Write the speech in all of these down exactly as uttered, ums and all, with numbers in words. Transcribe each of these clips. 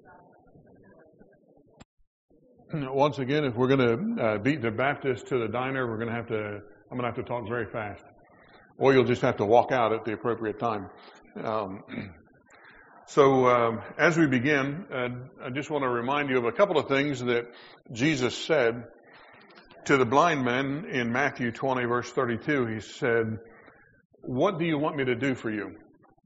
Once again, if we're going to uh, beat the Baptist to the diner, we're going to have to, I'm going to have to talk very fast. Or you'll just have to walk out at the appropriate time. Um, so um, as we begin, uh, I just want to remind you of a couple of things that Jesus said to the blind men in Matthew twenty, verse thirty-two. He said, "What do you want me to do for you?"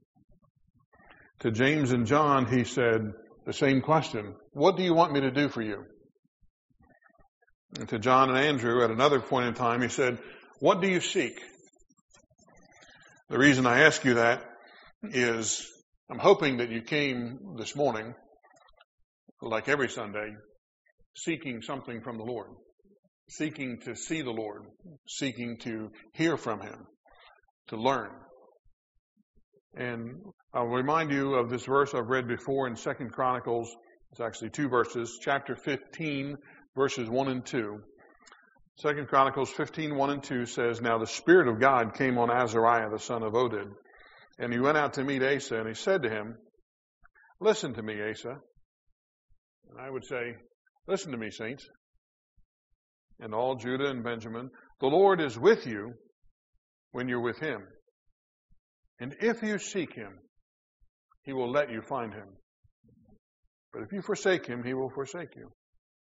To James and John, he said the same question. "What do you want me to do for you?" And to John and Andrew, at another point in time, he said, "What do you seek?" The reason I ask you that is I'm hoping that you came this morning, like every Sunday, seeking something from the Lord, seeking to see the Lord, seeking to hear from Him, to learn. And I'll remind you of this verse I've read before in Second Chronicles. It's actually two verses, chapter fifteen, verses one and two. Second Chronicles fifteen, one and two says, "Now the Spirit of God came on Azariah, the son of Oded, and he went out to meet Asa, and he said to him, 'Listen to me, Asa.'" And I would say, "Listen to me, saints, and all Judah and Benjamin. The Lord is with you when you're with Him. And if you seek Him, He will let you find Him. But if you forsake Him, He will forsake you."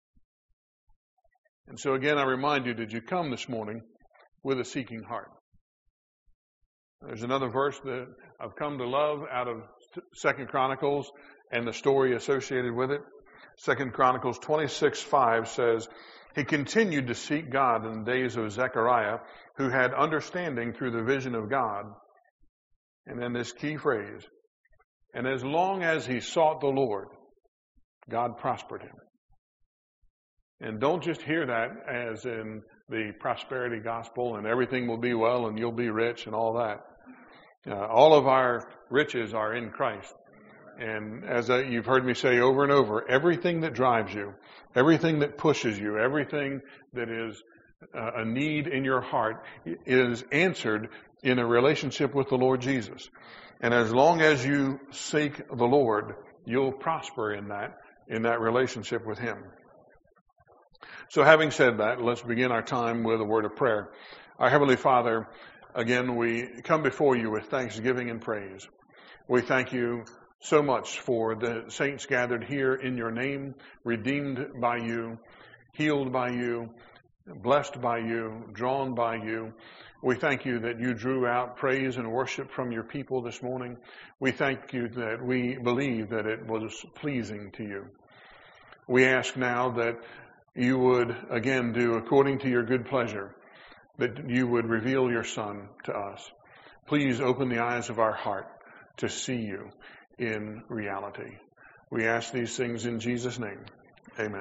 And so again, I remind you, did you come this morning with a seeking heart? There's another verse that I've come to love out of Second Chronicles and the story associated with it. Second Chronicles twenty-six, five says, "He continued to seek God in the days of Zechariah, who had understanding through the vision of God." And then this key phrase, "And as long as he sought the Lord, God prospered him." And don't just hear that as in the prosperity gospel and everything will be well and you'll be rich and all that. Uh, all of our riches are in Christ. And as I, you've heard me say over and over, everything that drives you, everything that pushes you, everything that is uh, a need in your heart is answered in a relationship with the Lord Jesus. And as long as you seek the Lord, you'll prosper in that, in that relationship with Him. So having said that, let's begin our time with a word of prayer. Our Heavenly Father, again, we come before you with thanksgiving and praise. We thank you so much for the saints gathered here in your name, redeemed by you, healed by you, blessed by you, drawn by you. We thank you that you drew out praise and worship from your people this morning. We thank you that we believe that it was pleasing to you. We ask now that you would, again, do according to your good pleasure, that you would reveal your Son to us. Please open the eyes of our heart to see you in reality. We ask these things in Jesus' name. Amen.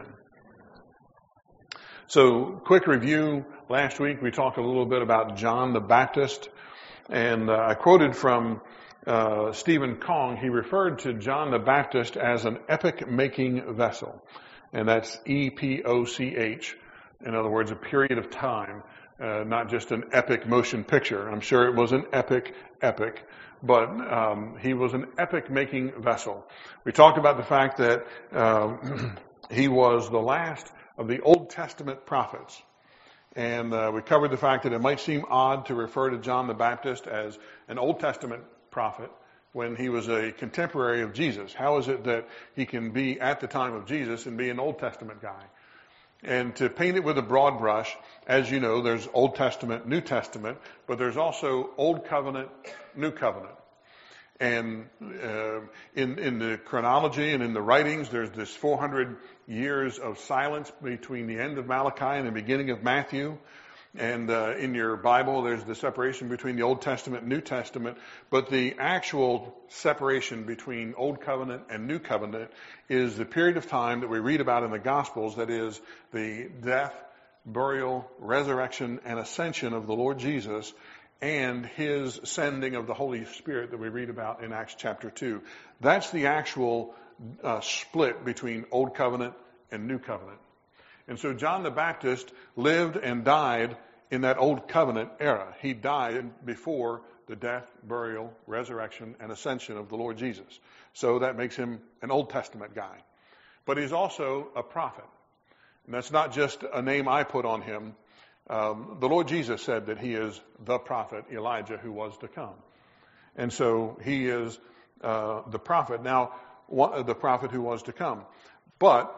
So, quick review. Last week we talked a little bit about John the Baptist, and uh, I quoted from uh, Stephen Kong. He referred to John the Baptist as an epoch-making vessel. And that's E P O C H. In other words, a period of time, uh, not just an epic motion picture. I'm sure it was an epic, epic, but um, he was an epic-making vessel. We talked about the fact that uh, he was the last of the Old Testament prophets. And uh, we covered the fact that it might seem odd to refer to John the Baptist as an Old Testament prophet when he was a contemporary of Jesus. How is it that he can be at the time of Jesus and be an Old Testament guy? And to paint it with a broad brush, as you know, there's Old Testament, New Testament, but there's also Old Covenant, New Covenant. And uh, in, in the chronology and in the writings, there's this four hundred years of silence between the end of Malachi and the beginning of Matthew. And uh, in your Bible, there's the separation between the Old Testament and New Testament. But the actual separation between Old Covenant and New Covenant is the period of time that we read about in the Gospels, that is the death, burial, resurrection, and ascension of the Lord Jesus, and His sending of the Holy Spirit that we read about in Acts chapter two. That's the actual uh, split between Old Covenant and New Covenant. And so John the Baptist lived and died in that Old Covenant era. He died before the death, burial, resurrection, and ascension of the Lord Jesus. So that makes him an Old Testament guy. but he's also a prophet. And that's not just a name I put on him. Um, the Lord Jesus said that he is the prophet Elijah who was to come. And so he is uh, the prophet. Now, one, the prophet who was to come. But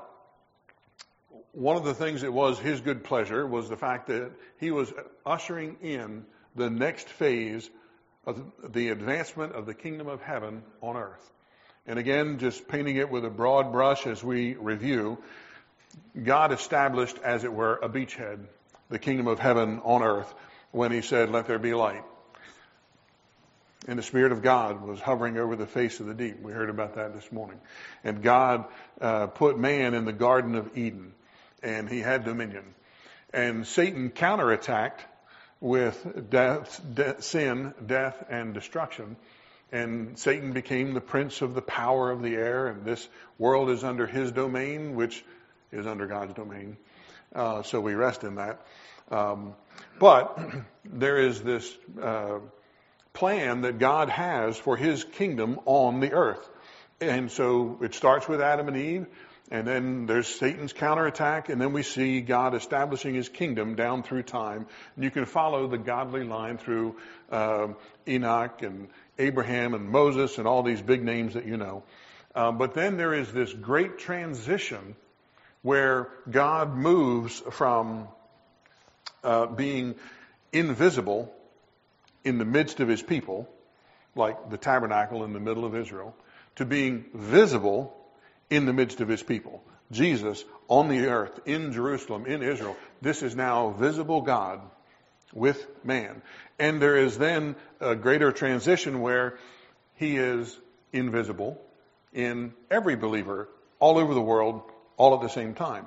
one of the things that was his good pleasure was the fact that he was ushering in the next phase of the advancement of the kingdom of heaven on earth. And again, just painting it with a broad brush as we review, God established, as it were, a beachhead, the kingdom of heaven on earth, when he said, "Let there be light." And the Spirit of God was hovering over the face of the deep. We heard about that this morning. And God uh, put man in the Garden of Eden, and he had dominion. And Satan counterattacked with death, de- sin, death, and destruction. And Satan became the prince of the power of the air, and this world is under his domain, which is under God's domain. Uh, so we rest in that. Um, but there is this uh, plan that God has for his kingdom on the earth. And so it starts with Adam and Eve, and then there's Satan's counterattack, and then we see God establishing his kingdom down through time. And you can follow the godly line through uh, Enoch and Abraham and Moses and all these big names that you know. Uh, but then there is this great transition where God moves from uh, being invisible in the midst of his people, like the tabernacle in the middle of Israel, to being visible in the midst of his people. Jesus on the earth, in Jerusalem, in Israel. This is now visible God with man. And there is then a greater transition where he is invisible in every believer all over the world, all at the same time.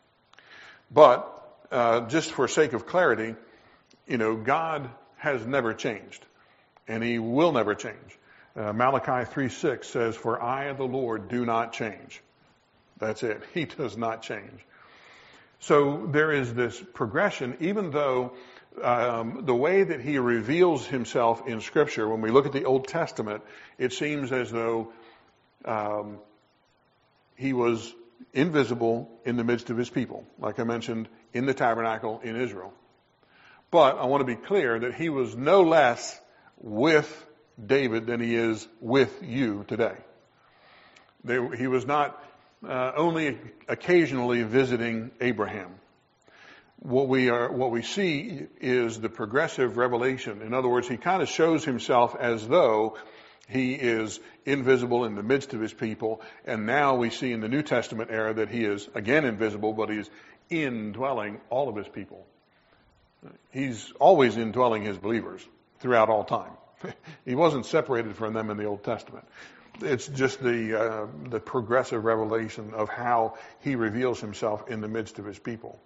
But uh, just for sake of clarity, you know, God has never changed, and he will never change. Uh, Malachi three six says, "For I, the Lord, do not change." That's it. He does not change. So there is this progression, even though um, the way that he reveals himself in Scripture, when we look at the Old Testament, it seems as though um, he was invisible in the midst of his people, like I mentioned, in the tabernacle in Israel. But I want to be clear that he was no less with David than he is with you today. They, he was not uh, only occasionally visiting Abraham. What we are, what we see is the progressive revelation. In other words, he kind of shows himself as though he is invisible in the midst of his people. And now we see in the New Testament era that he is again invisible, but he's indwelling all of his people. He's always indwelling his believers throughout all time. He wasn't separated from them in the Old Testament. It's just the uh, the progressive revelation of how he reveals himself in the midst of his people.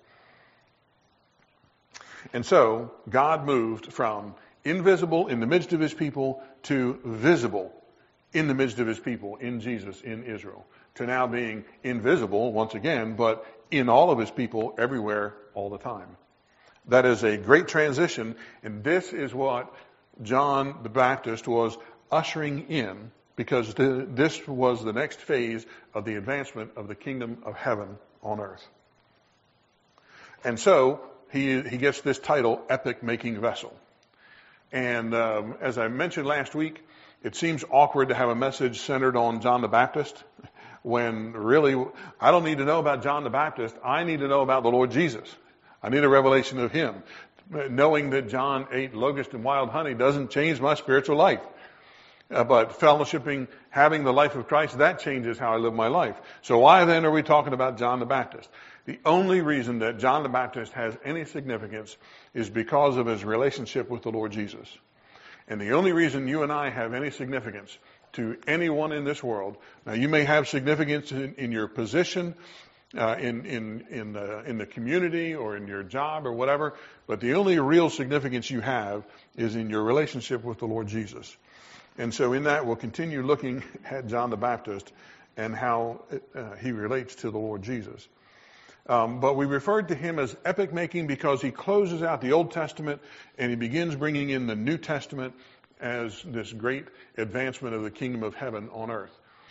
And so God moved from invisible in the midst of his people to visible in the midst of his people, in Jesus, in Israel, to now being invisible once again, but in all of his people, everywhere, all the time. That is a great transition, and this is what John the Baptist was ushering in, because the, this was the next phase of the advancement of the kingdom of heaven on earth. And so he he gets this title, Epoch-Making Vessel. And um, as I mentioned last week, it seems awkward to have a message centered on John the Baptist, when really I don't need to know about John the Baptist. I need to know about the Lord Jesus. I need a revelation of him. Knowing that John ate locust and wild honey doesn't change my spiritual life. Uh, but fellowshipping, having the life of Christ, that changes how I live my life. So why then are we talking about John the Baptist? The only reason that John the Baptist has any significance is because of his relationship with the Lord Jesus. And the only reason you and I have any significance to anyone in this world, now you may have significance in, in your position, Uh, in in in the in the community or in your job or whatever, but the only real significance you have is in your relationship with the Lord Jesus. And so in that, we'll continue looking at John the Baptist and how uh, he relates to the Lord Jesus. Um, but we referred to him as epoch-making because he closes out the Old Testament and he begins bringing in the New Testament as this great advancement of the kingdom of heaven on earth.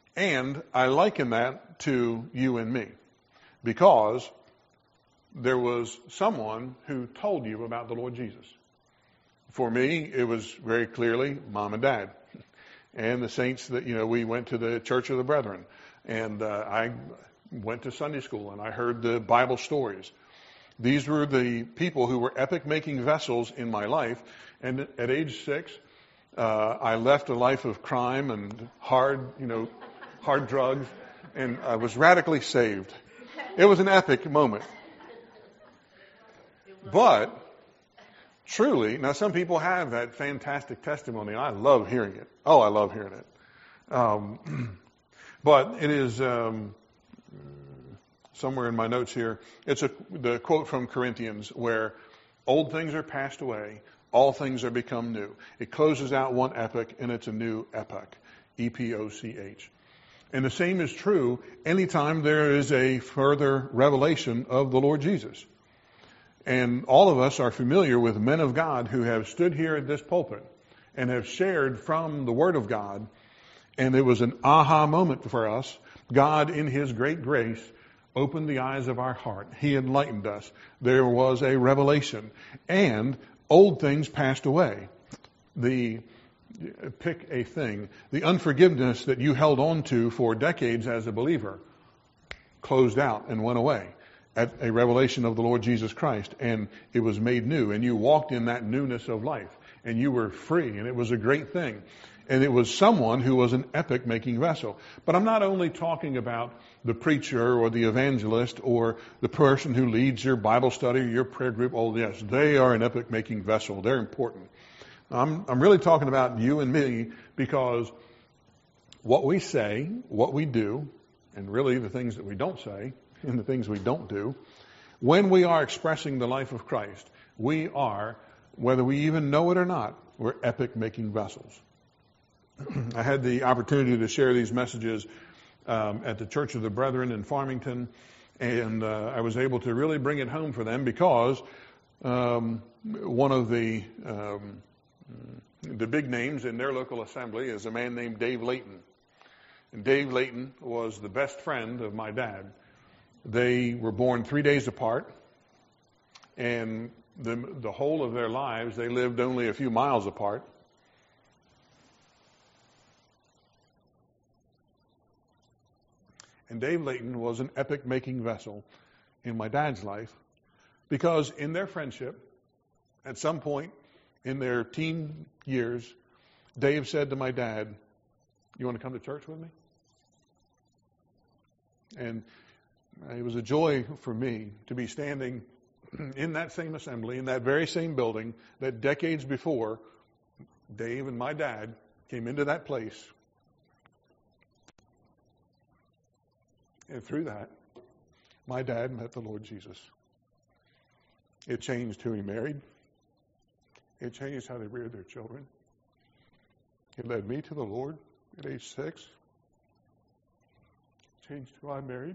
And I liken that to you and me, because there was someone who told you about the Lord Jesus. For me, it was very clearly mom and dad and the saints that, you know, we went to the Church of the Brethren, and uh, I went to Sunday school and I heard the Bible stories. These were the people who were epic-making vessels in my life. And at age six, uh, I left a life of crime and hard, you know, hard drugs, and I was radically saved. It was an epic moment. But truly, now some people have that fantastic testimony. I love hearing it. Oh, I love hearing it. Um, but it is um, somewhere in my notes here. It's a, the quote from Corinthians where old things are passed away, all things are become new. It closes out one epoch, and it's a new epoch. E P O C H. And the same is true anytime there is a further revelation of the Lord Jesus. And all of us are familiar with men of God who have stood here at this pulpit and have shared from the Word of God. And it was an aha moment for us. God, in His great grace, opened the eyes of our heart. He enlightened us. There was a revelation. And old things passed away. The Pick a thing. The unforgiveness that you held on to for decades as a believer closed out and went away at a revelation of the Lord Jesus Christ, and it was made new, and you walked in that newness of life, and you were free, and it was a great thing. And it was someone who was an epic-making vessel. But I'm not only talking about the preacher or the evangelist or the person who leads your Bible study or your prayer group. Oh, yes, they are an epic-making vessel. They're important. I'm, I'm really talking about you and me, because what we say, what we do, and really the things that we don't say and the things we don't do, when we are expressing the life of Christ, we are, whether we even know it or not, we're epic-making vessels. I had the opportunity to share these messages um, at the Church of the Brethren in Farmington, and uh, I was able to really bring it home for them because um, one of the um, the big names in their local assembly is a man named Dave Layton. And Dave Layton was the best friend of my dad. They were born three days apart, and the, the whole of their lives, they lived only a few miles apart. And Dave Layton was an epic-making vessel in my dad's life, because in their friendship, at some point in their teen years, Dave said to my dad, "You want to come to church with me?" And it was a joy for me to be standing in that same assembly, in that very same building, that decades before, Dave and my dad came into that place. And through that, my dad met the Lord Jesus. It changed who he married. It changed how they reared their children. It led me to the Lord at age six. It changed who I married.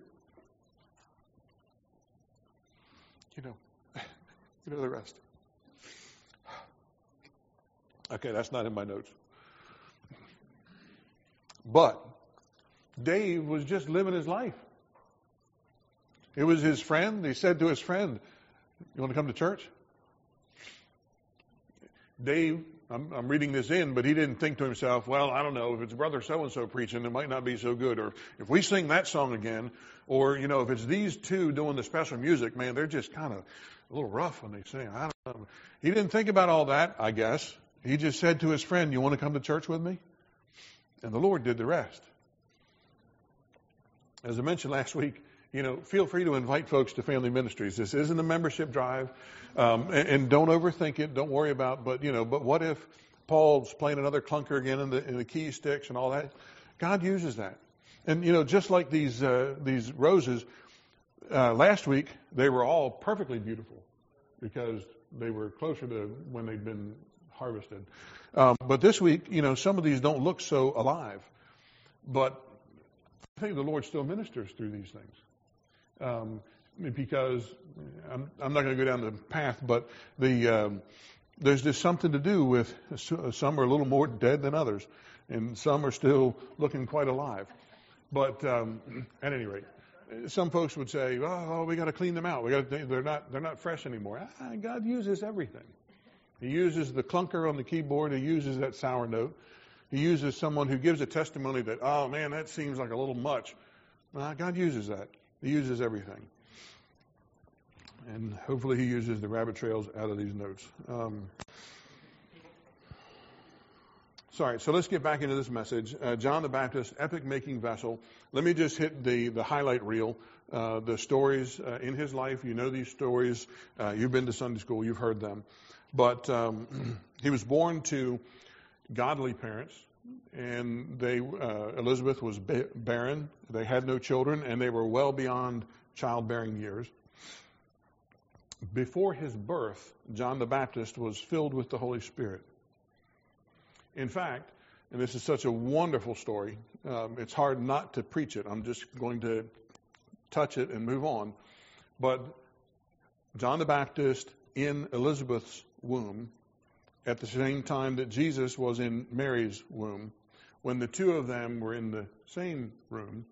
You know, you know the rest. Okay, that's not in my notes. But Dave was just living his life. It was his friend. He said to his friend, "You want to come to church?" Dave, I'm, I'm reading this in, but he didn't think to himself, well, I don't know, if it's brother so-and-so preaching, it might not be so good. Or if we sing that song again, or, you know, if it's these two doing the special music, man, they're just kind of a little rough when they sing. I don't know. He didn't think about all that, I guess. He just said to his friend, "You want to come to church with me?" And the Lord did the rest. As I mentioned last week, you know, feel free to invite folks to Family Ministries. This isn't a membership drive, um, and, and don't overthink it. Don't worry about, but you know, but what if Paul's playing another clunker again, and the, and the key sticks and all that? God uses that, and you know, just like these uh, these roses, uh, last week they were all perfectly beautiful because they were closer to when they'd been harvested. Um, but this week, you know, some of these don't look so alive, but I think the Lord still ministers through these things. Um, because I'm, I'm not going to go down the path, but the um, there's just something to do with some are a little more dead than others, and some are still looking quite alive. But um, at any rate, some folks would say, "Oh, we got to clean them out. We got they're not they're not fresh anymore." Ah, God uses everything. He uses the clunker on the keyboard. He uses that sour note. He uses someone who gives a testimony that, "Oh man, that seems like a little much." Well, God uses that. He uses everything. And hopefully he uses the rabbit trails out of these notes. Um, sorry, so let's get back into this message. Uh, John the Baptist, epic-making vessel. Let me just hit the, the highlight reel. Uh, the stories uh, in his life. You know these stories. Uh, you've been to Sunday school. You've heard them. But um, he was born to godly parents. And they uh, Elizabeth was ba- barren. They had no children. And they were well beyond childbearing years. Before his birth, John the Baptist was filled with the Holy Spirit. In fact, and this is such a wonderful story, um, it's hard not to preach it. I'm just going to touch it and move on. But John the Baptist in Elizabeth's womb, at the same time that Jesus was in Mary's womb, when the two of them were in the same room,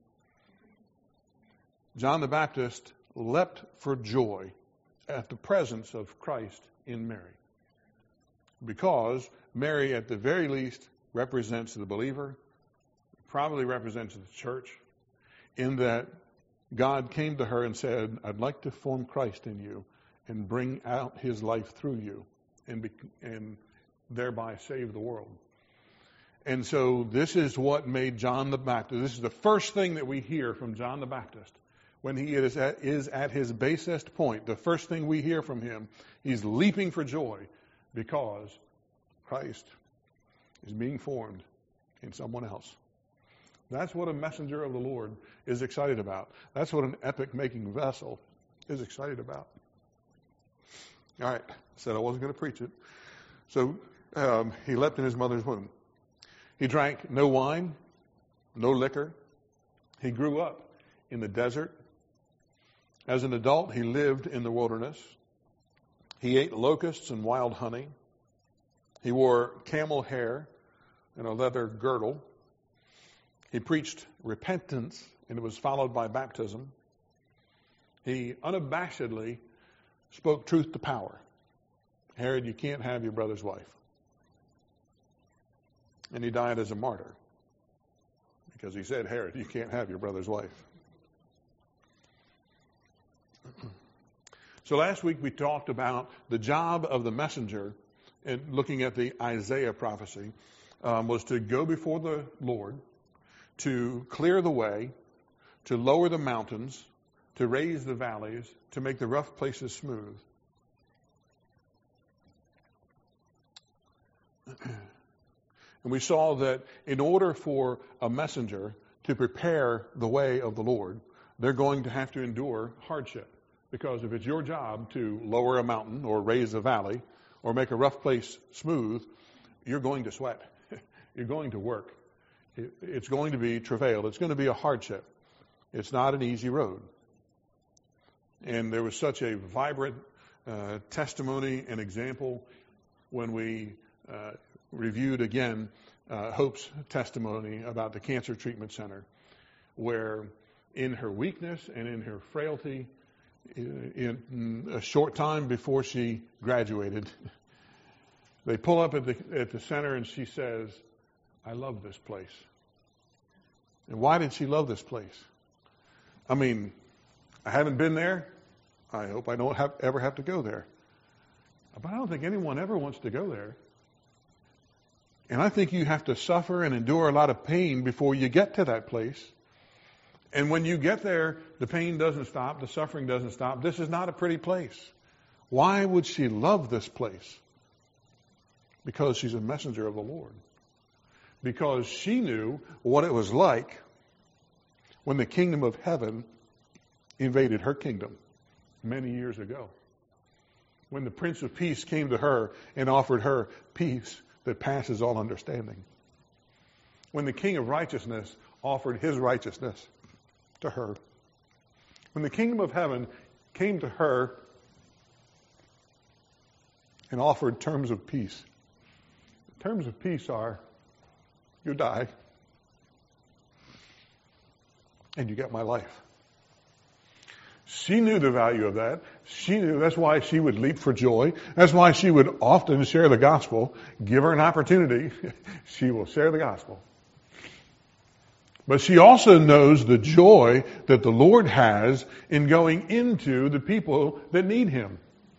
John the Baptist leapt for joy at the presence of Christ in Mary. Because Mary, at the very least, represents the believer, probably represents the church, in that God came to her and said, "I'd like to form Christ in you and bring out his life through you and, be, and thereby save the world." And so this is what made John the Baptist. This is the first thing that we hear from John the Baptist. When he is at, is at his basest point, the first thing we hear from him, he's leaping for joy because Christ is being formed in someone else. That's what a messenger of the Lord is excited about. That's what an epic-making vessel is excited about. All right, I said I wasn't going to preach it. So um, he leapt in his mother's womb. He drank no wine, no liquor. He grew up in the desert. As an adult, he lived in the wilderness. He ate locusts and wild honey. He wore camel hair and a leather girdle. He preached repentance, and it was followed by baptism. He unabashedly spoke truth to power. Herod, you can't have your brother's wife. And he died as a martyr because he said, "Herod, you can't have your brother's wife." So last week we talked about the job of the messenger, and looking at the Isaiah prophecy, um, was to go before the Lord, to clear the way, to lower the mountains, to raise the valleys, to make the rough places smooth. And we saw that in order for a messenger to prepare the way of the Lord, they're going to have to endure hardship. Because if it's your job to lower a mountain or raise a valley or make a rough place smooth, you're going to sweat. You're going to work. It's going to be travail. It's going to be a hardship. It's not an easy road. And there was such a vibrant uh, testimony and example when we uh, reviewed again uh, Hope's testimony about the Cancer Treatment Center, where in her weakness and in her frailty, in a short time before she graduated, they pull up at the at the center and she says, "I love this place." And why did she love this place? I mean, I haven't been there. I hope I don't have, ever have to go there. But I don't think anyone ever wants to go there. And I think you have to suffer and endure a lot of pain before you get to that place. And when you get there, the pain doesn't stop, the suffering doesn't stop. This is not a pretty place. Why would she love this place? Because she's a messenger of the Lord. Because she knew what it was like when the kingdom of heaven invaded her kingdom many years ago. When the Prince of Peace came to her and offered her peace that passes all understanding. When the King of Righteousness offered his righteousness to her. When the kingdom of heaven came to her and offered terms of peace. Terms of peace are, you die. and you got my life. She knew the value of that. She knew that's why she would leap for joy. That's why she would often share the gospel. Give her an opportunity, she will share the gospel. But she also knows the joy that the Lord has in going into the people that need him.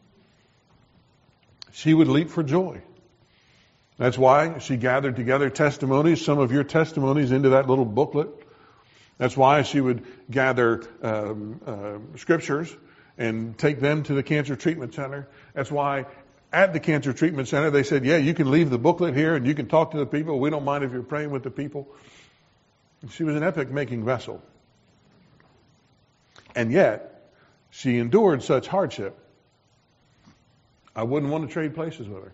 She would leap for joy. That's why she gathered together testimonies, some of your testimonies, into that little booklet. That's why she would gather um, uh, scriptures and take them to the Cancer Treatment Center. That's why at the Cancer Treatment Center they said, yeah, you can leave the booklet here and you can talk to the people. We don't mind if you're praying with the people. She was an epic-making vessel. And yet, she endured such hardship. I wouldn't want to trade places with her.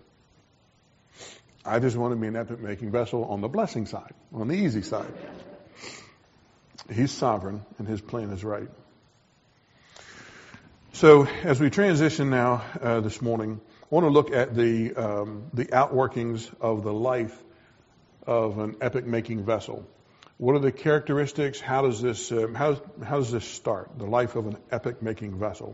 I just want to be an epic-making vessel on the blessing side, on the easy side. He's sovereign, and his plan is right. So, as we transition now uh, this morning, I want to look at the um, the outworkings of the life of an epic-making vessel. What are the characteristics? How does this uh, how how does this start? The life of an epic-making vessel.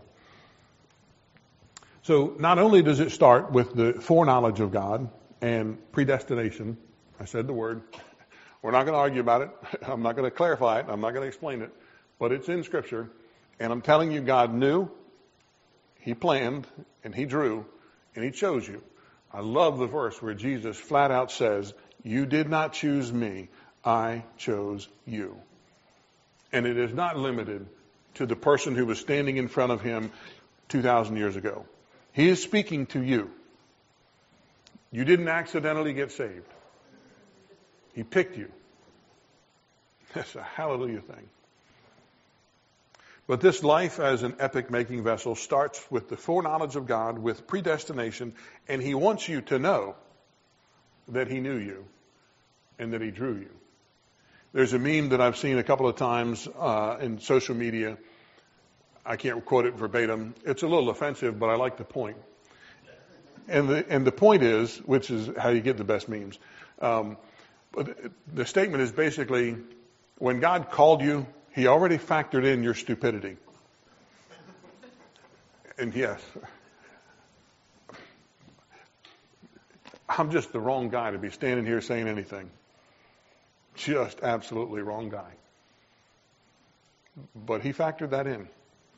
So, not only does it start with the foreknowledge of God and predestination. I said the word. We're not going to argue about it. I'm not going to clarify it. I'm not going to explain it. But it's in Scripture. And I'm telling you, God knew, he planned, and he drew, and he chose you. I love the verse where Jesus flat out says, you did not choose me, I chose you. And it is not limited to the person who was standing in front of him two thousand years ago. He is speaking to you. You didn't accidentally get saved. He picked you. That's a hallelujah thing. But this life as an epic-making vessel starts with the foreknowledge of God, with predestination, and he wants you to know that he knew you and that he drew you. There's a meme that I've seen a couple of times uh, in social media. I can't quote it verbatim. It's a little offensive, but I like the point. And the, and the point is, which is how you get the best memes, um, but the statement is basically, when God called you, he already factored in your stupidity. And yes, I'm just the wrong guy to be standing here saying anything. Just absolutely wrong guy. But he factored that in.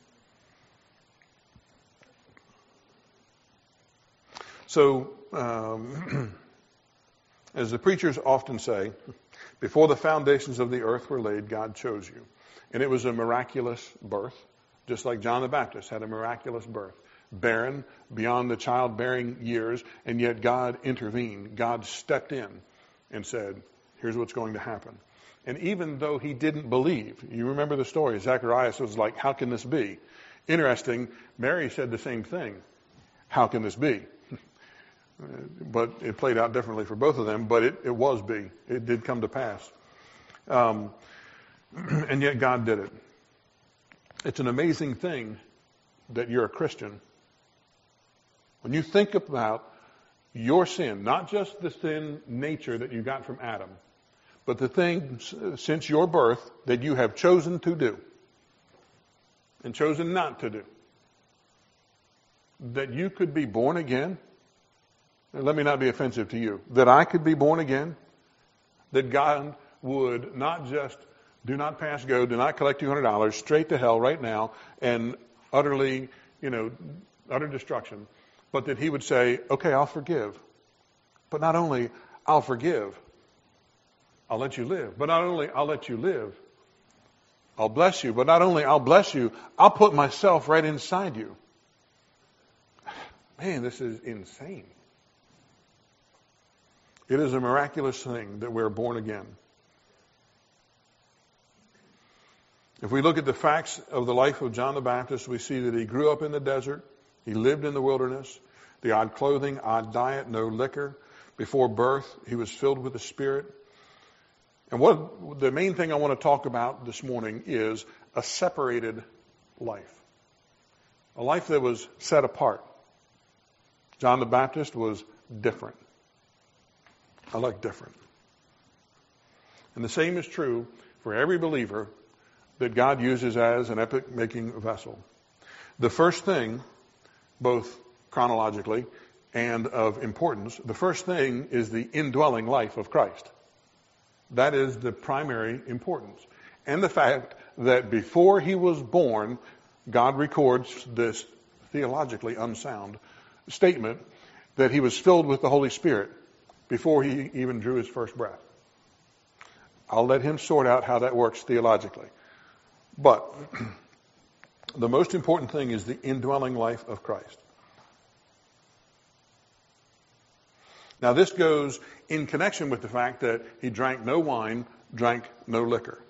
So, um, as the preachers often say, before the foundations of the earth were laid, God chose you. And it was a miraculous birth, just like John the Baptist had a miraculous birth. Barren, beyond the childbearing years, and yet God intervened. God stepped in and said, here's what's going to happen. And even though he didn't believe, you remember the story, Zacharias was like, how can this be? Interesting, Mary said the same thing. How can this be? But it played out differently for both of them, but it, it was be. It did come to pass. Um, and yet God did it. It's an amazing thing that you're a Christian. When you think about your sin, not just the sin nature that you got from Adam, but the things since your birth that you have chosen to do and chosen not to do, that you could be born again. And let me not be offensive to you. That I could be born again. That God would not just do not pass go, do not collect two hundred dollars, straight to hell right now, and utterly, you know, utter destruction. But that he would say, okay, I'll forgive. But not only I'll forgive, I'll let you live. But not only I'll let you live, I'll bless you. But not only I'll bless you, I'll put myself right inside you. Man, this is insane. It is a miraculous thing that we're born again. If we look at the facts of the life of John the Baptist, we see that he grew up in the desert. He lived in the wilderness. The odd clothing, odd diet, no liquor. Before birth, he was filled with the Spirit. And what the main thing I want to talk about this morning is a separated life. A life that was set apart. John the Baptist was different. I like different. And the same is true for every believer that God uses as an epoch-making vessel. The first thing, both chronologically and of importance, the first thing is the indwelling life of Christ. That is the primary importance. And the fact that before he was born, God records this theologically unsound statement that he was filled with the Holy Spirit before he even drew his first breath. I'll let him sort out how that works theologically. But the most important thing is the indwelling life of Christ. Now this goes in connection with the fact that he drank no wine, drank no liquor.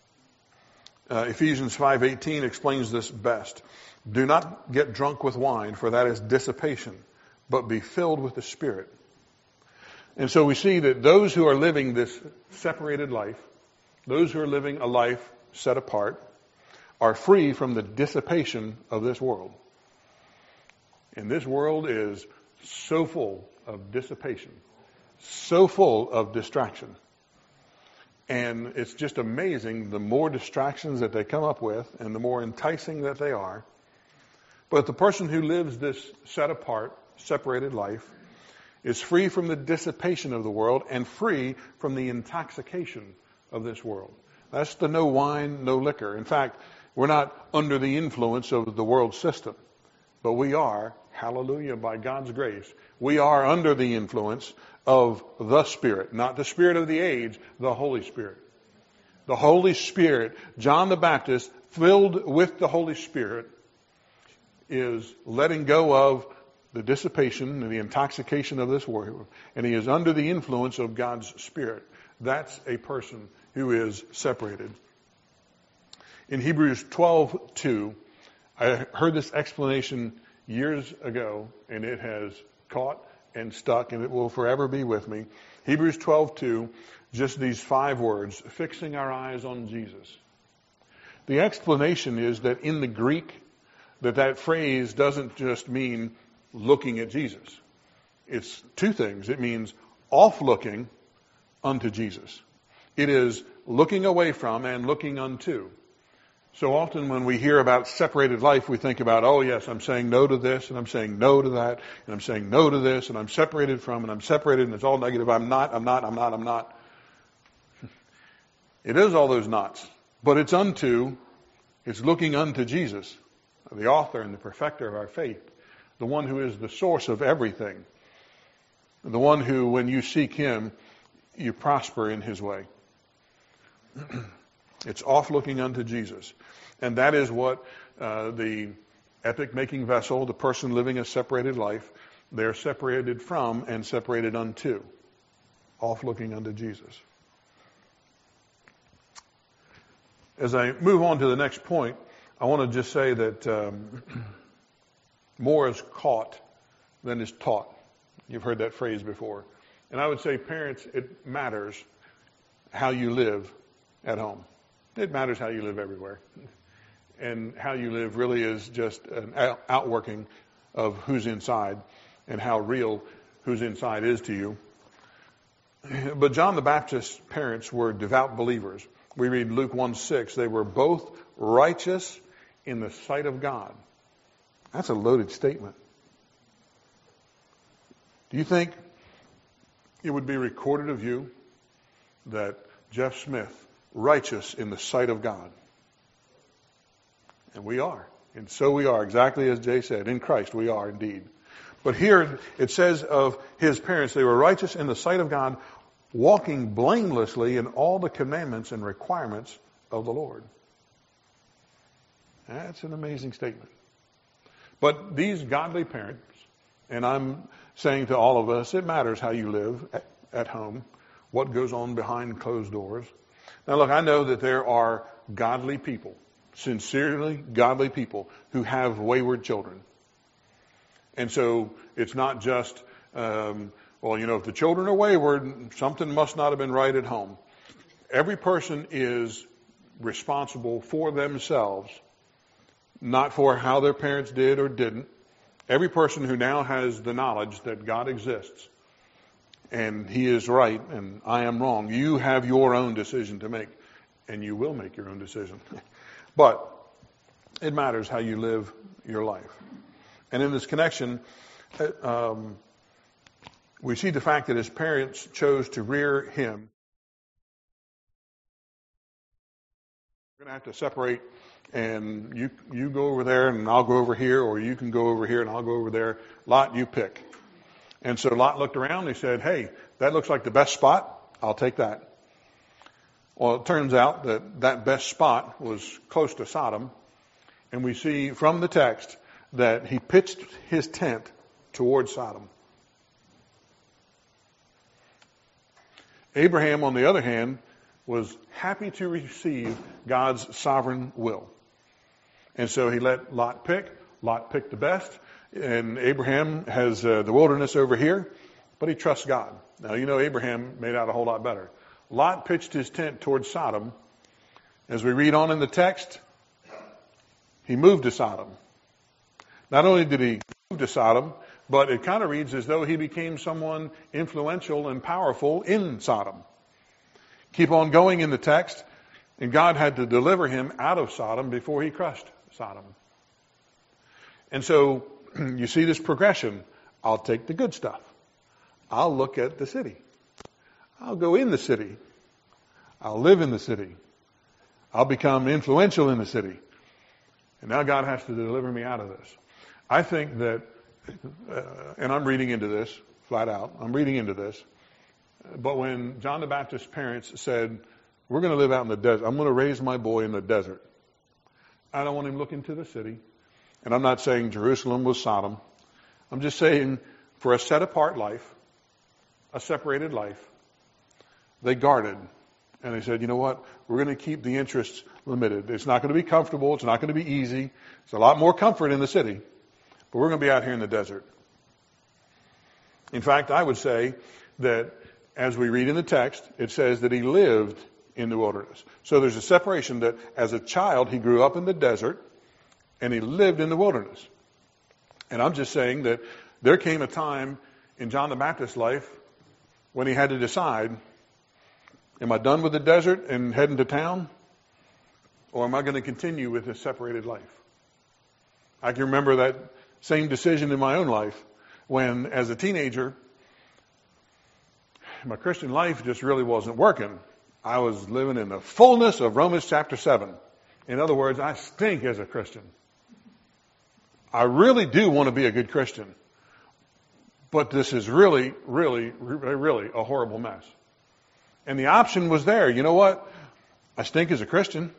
Uh, Ephesians five eighteen explains this best. Do not get drunk with wine, for that is dissipation, but be filled with the Spirit. And so we see that those who are living this separated life, those who are living a life set apart, are free from the dissipation of this world. And this world is so full of dissipation, so full of distraction. And it's just amazing the more distractions that they come up with and the more enticing that they are. But the person who lives this set apart, separated life is free from the dissipation of the world and free from the intoxication of this world. That's the no wine, no liquor. In fact, we're not under the influence of the world system, but we are, hallelujah, by God's grace, we are under the influence of the Spirit, not the spirit of the age, the Holy Spirit. The Holy Spirit, John the Baptist, filled with the Holy Spirit, is letting go of the dissipation and the intoxication of this world, and he is under the influence of God's Spirit. That's a person who is separated. In Hebrews twelve two, I heard this explanation years ago, and it has caught and stuck, and it will forever be with me. Hebrews twelve two, just these five words, fixing our eyes on Jesus. The explanation is that in the Greek, that that phrase doesn't just mean looking at Jesus. It's two things. It means off looking unto Jesus. It is looking away from and looking unto. So often when we hear about separated life, we think about, oh yes, I'm saying no to this, and I'm saying no to that, and I'm saying no to this, and I'm separated from, and I'm separated, and it's all negative. I'm not, I'm not, I'm not, I'm not. It is all those nots. But it's unto, it's looking unto Jesus, the author and the perfecter of our faith, the one who is the source of everything, the one who, when you seek him, you prosper in his way. It's off looking unto Jesus. And that is what uh, the epoch-making vessel, the person living a separated life, they're separated from and separated unto. Off looking unto Jesus. As I move on to the next point, I want to just say that um, more is caught than is taught. You've heard that phrase before. And I would say, parents, it matters how you live at home. It matters how you live everywhere. And how you live really is just an outworking of who's inside and how real who's inside is to you. But John the Baptist's parents were devout believers. We read Luke one six, they were both righteous in the sight of God. That's a loaded statement. Do you think it would be recorded of you that Jeff Smith, righteous in the sight of God? And we are. And so we are, exactly as Jay said. In Christ we are indeed. But here it says of his parents, they were righteous in the sight of God, walking blamelessly in all the commandments and requirements of the Lord. That's an amazing statement. But these godly parents, and I'm saying to all of us, it matters how you live at, at home, what goes on behind closed doors. Now look, I know that there are godly people, sincerely godly people, who have wayward children. And so it's not just, um, well, you know, if the children are wayward, something must not have been right at home. Every person is responsible for themselves, not for how their parents did or didn't. Every person who now has the knowledge that God exists and he is right and I am wrong, you have your own decision to make, and you will make your own decision. But it matters how you live your life. And in this connection, um, we see the fact that his parents chose to rear him. We're going to have to separate, and you you go over there and I'll go over here, or you can go over here and I'll go over there. Lot, you pick. And so Lot looked around and he said, hey, that looks like the best spot. I'll take that. Well, it turns out that that best spot was close to Sodom. And we see from the text that he pitched his tent towards Sodom. Abraham, on the other hand, was happy to receive God's sovereign will. And so he let Lot pick. Lot picked the best. And Abraham has uh, the wilderness over here, but he trusts God. Now, you know, Abraham made out a whole lot better. Lot pitched his tent towards Sodom. As we read on in the text, he moved to Sodom. Not only did he move to Sodom, but it kind of reads as though he became someone influential and powerful in Sodom. Keep on going in the text, and God had to deliver him out of Sodom before he crushed Sodom. And so you see this progression. I'll take the good stuff. I'll look at the city. I'll go in the city. I'll live in the city. I'll become influential in the city. And now God has to deliver me out of this. I think that, uh, and I'm reading into this, flat out, I'm reading into this, but when John the Baptist's parents said, we're going to live out in the desert, I'm going to raise my boy in the desert. I don't want him looking to the city. And I'm not saying Jerusalem was Sodom. I'm just saying for a set-apart life, a separated life, they guarded. And they said, you know what? We're going to keep the interests limited. It's not going to be comfortable. It's not going to be easy. There's a lot more comfort in the city. But we're going to be out here in the desert. In fact, I would say that as we read in the text, it says that he lived in the wilderness. So there's a separation that as a child, he grew up in the desert and he lived in the wilderness. And I'm just saying that there came a time in John the Baptist's life when he had to decide, am I done with the desert and heading to town? Or am I going to continue with this separated life? I can remember that same decision in my own life when, as a teenager, my Christian life just really wasn't working. I was living in the fullness of Romans chapter seven. In other words, I stink as a Christian. I really do want to be a good Christian. But this is really, really, really a horrible mess. And the option was there. You know what? I stink as a Christian.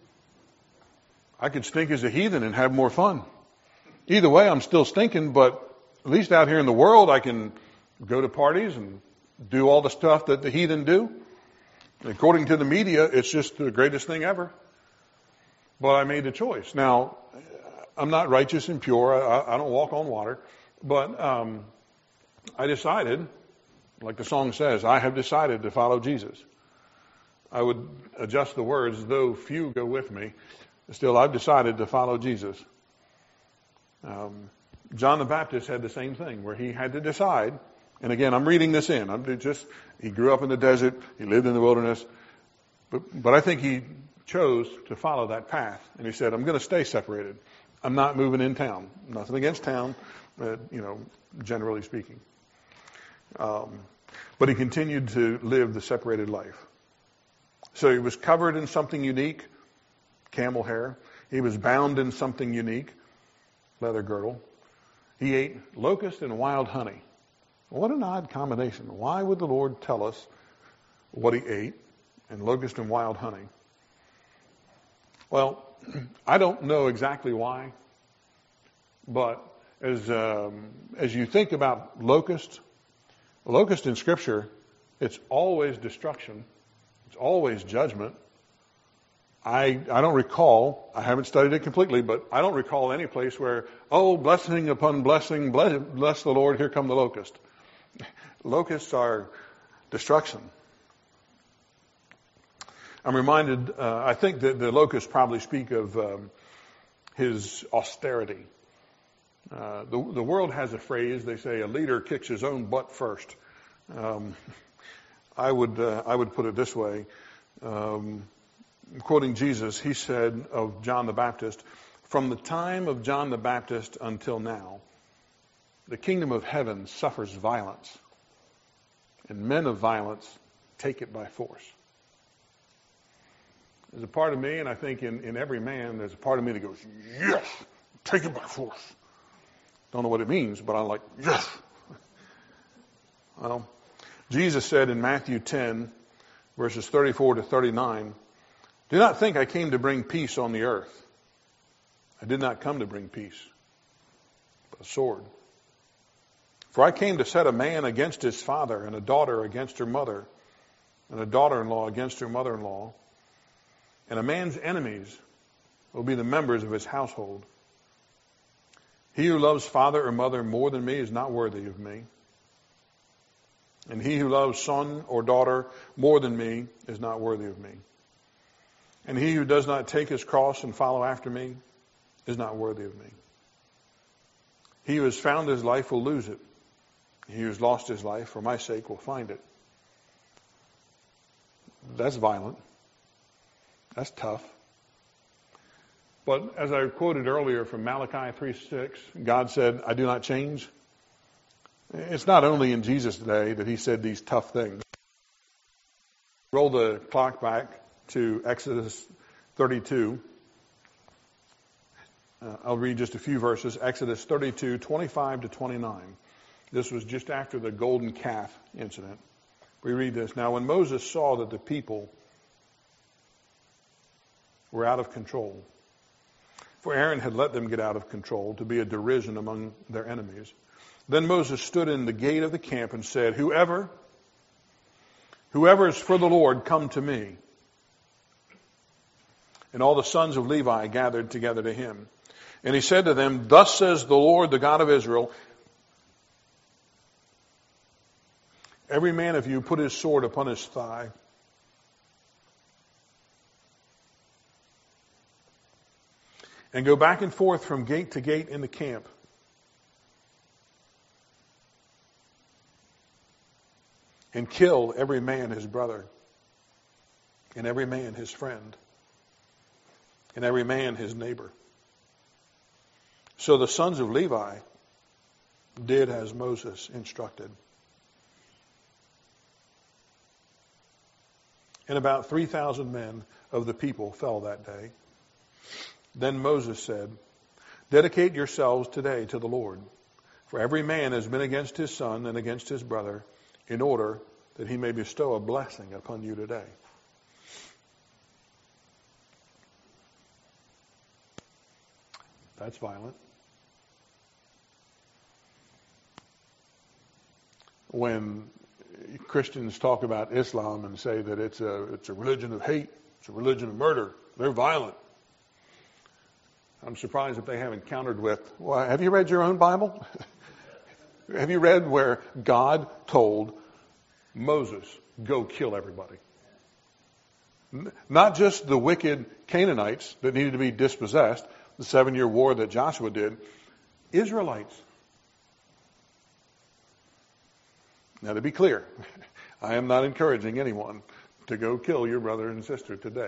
I could stink as a heathen and have more fun. Either way, I'm still stinking, but at least out here in the world, I can go to parties and do all the stuff that the heathen do. According to the media, it's just the greatest thing ever. But I made the choice. Now, I'm not righteous and pure. I, I don't walk on water. But um, I decided, like the song says, I have decided to follow Jesus. I would adjust the words, though few go with me. Still, I've decided to follow Jesus. Um, John the Baptist had the same thing, where he had to decide. And again, I'm reading this in. I'm just he grew up in the desert. He lived in the wilderness. But, but I think he chose to follow that path. And he said, I'm going to stay separated. I'm not moving in town. Nothing against town, uh, you know, generally speaking. Um, but he continued to live the separated life. So he was covered in something unique, camel hair. He was bound in something unique, leather girdle. He ate locust and wild honey. What an odd combination. Why would the Lord tell us what he ate and locust and wild honey? Well, I don't know exactly why, but as um, as you think about locust, locust in Scripture, it's always destruction. It's always judgment. I I don't recall, I haven't studied it completely, but I don't recall any place where, oh, blessing upon blessing, bless, bless the Lord, here come the locust. Locusts are destruction. I'm reminded, uh, I think that the locusts probably speak of um, his austerity. Uh, the, the world has a phrase, they say, a leader kicks his own butt first. Um, I would uh, I would put it this way. Um, quoting Jesus, he said of John the Baptist, from the time of John the Baptist until now, the kingdom of heaven suffers violence, and men of violence take it by force. There's a part of me, and I think in, in every man, there's a part of me that goes, yes, take it by force. Don't know what it means, but I'm like, yes. Well, Jesus said in Matthew ten, verses thirty-four to thirty-nine, do not think I came to bring peace on the earth. I did not come to bring peace, but a sword. For I came to set a man against his father, and a daughter against her mother, and a daughter-in-law against her mother-in-law. And a man's enemies will be the members of his household. He who loves father or mother more than me is not worthy of me. And he who loves son or daughter more than me is not worthy of me. And he who does not take his cross and follow after me is not worthy of me. He who has found his life will lose it. He who has lost his life for my sake will find it. That's violent. That's tough. But as I quoted earlier from Malachi three six, God said, I do not change. It's not only in Jesus' day that he said these tough things. Roll the clock back to Exodus thirty-two. Uh, I'll read just a few verses. Exodus thirty-two, twenty-five to twenty-nine. This was just after the golden calf incident. We read this. Now when Moses saw that the people were out of control, for Aaron had let them get out of control to be a derision among their enemies, then Moses stood in the gate of the camp and said, Whoever, whoever is for the Lord, come to me. And all the sons of Levi gathered together to him. And he said to them, Thus says the Lord, the God of Israel, every man of you put his sword upon his thigh. And go back and forth from gate to gate in the camp. And kill every man his brother, and every man his friend, and every man his neighbor. So the sons of Levi did as Moses instructed. And about three thousand men of the people fell that day. Then Moses said, Dedicate yourselves today to the Lord, for every man has been against his son and against his brother, in order that he may bestow a blessing upon you today. That's violent. When Christians talk about Islam and say that it's a it's a religion of hate, it's a religion of murder, they're violent. I'm surprised if they haven't countered with, well, have you read your own Bible? Have you read where God told Moses, go kill everybody? Not just the wicked Canaanites that needed to be dispossessed, the seven-year war that Joshua did, Israelites. Now, to be clear, I am not encouraging anyone to go kill your brother and sister today.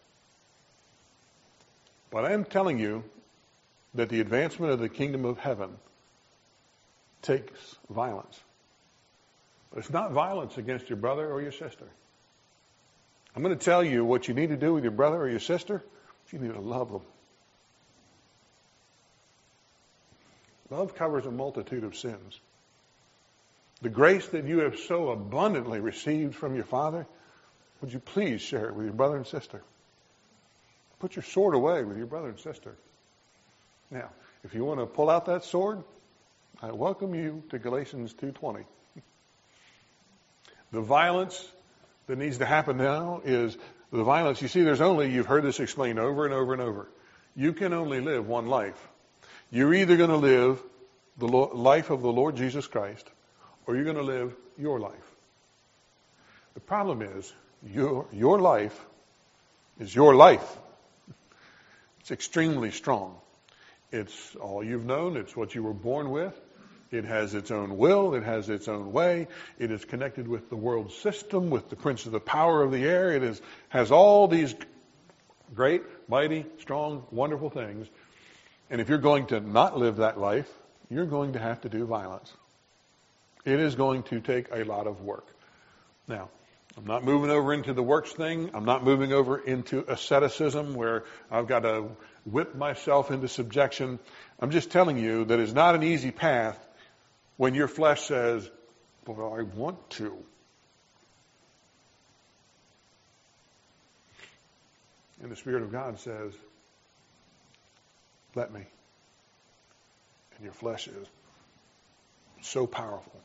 But I am telling you that the advancement of the kingdom of heaven takes violence. But it's not violence against your brother or your sister. I'm going to tell you what you need to do with your brother or your sister. You need to love them. Love covers a multitude of sins. The grace that you have so abundantly received from your Father, would you please share it with your brother and sister? Put your sword away with your brother and sister. Now, if you want to pull out that sword, I welcome you to Galatians two twenty. The violence that needs to happen now is the violence. You see, there's only, you've heard this explained over and over and over. You can only live one life. You're either going to live the life of the Lord Jesus Christ, or you're going to live your life. The problem is, your, your life is your life. It's extremely strong. It's all you've known. It's what you were born with. It has its own will. It has its own way. It is connected with the world system, with the prince of the power of the air. It is, has all these Great, mighty, strong, wonderful things. And if you're going to not live that life, you're going to have to do violence. It is going to take a lot of work. Now, I'm not moving over into the works thing. I'm not moving over into asceticism where I've got to whip myself into subjection. I'm just telling you that it's not an easy path when your flesh says, well, I want to. And the Spirit of God says, let me. And your flesh is so powerful.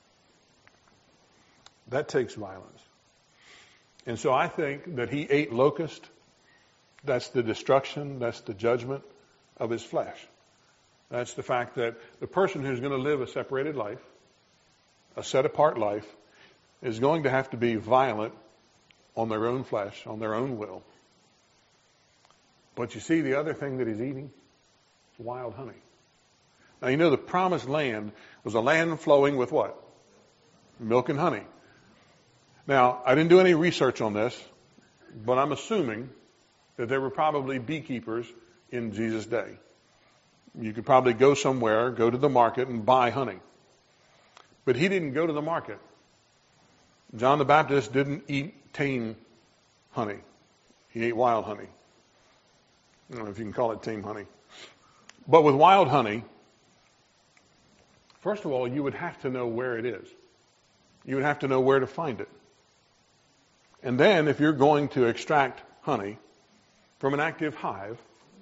That takes violence. And so I think that he ate locust. That's the destruction. That's the judgment of his flesh. That's the fact that the person who's going to live a separated life, a set-apart life, is going to have to be violent on their own flesh, on their own will. But you see the other thing that he's eating? It's wild honey. Now, you know the promised land was a land flowing with what? Milk and honey. Now, I didn't do any research on this, but I'm assuming that there were probably beekeepers in Jesus' day. You could probably go somewhere, go to the market and buy honey. But he didn't go to the market. John the Baptist didn't eat tame honey. He ate wild honey. I don't know if you can call it tame honey. But with wild honey, first of all, you would have to know where it is. You would have to know where to find it. And then if you're going to extract honey from an active hive,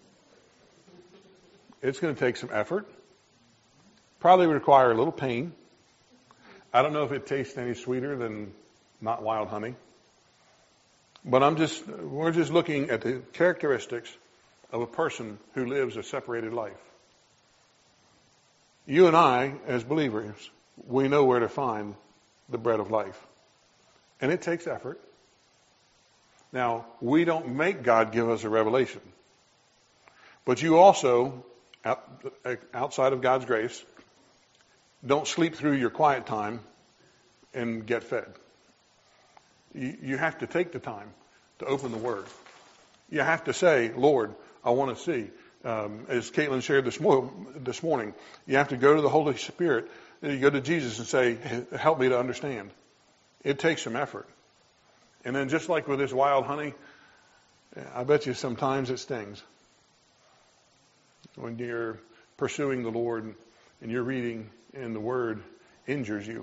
it's going to take some effort. Probably require a little pain. I don't know if it tastes any sweeter than not wild honey. But I'm just, we're just looking at the characteristics of a person who lives a separated life. You and I, as believers, we know where to find the bread of life. And it takes effort. Now, we don't make God give us a revelation. But you also, outside of God's grace, don't sleep through your quiet time and get fed. You, you have to take the time to open the Word. You have to say, Lord, I want to see. Um, as Caitlin shared this, mo- this morning, you have to go to the Holy Spirit. You go to Jesus and say, help me to understand. It takes some effort. And then just like with this wild honey, I bet you sometimes it stings. When you're pursuing the Lord and you're reading and the Word injures you.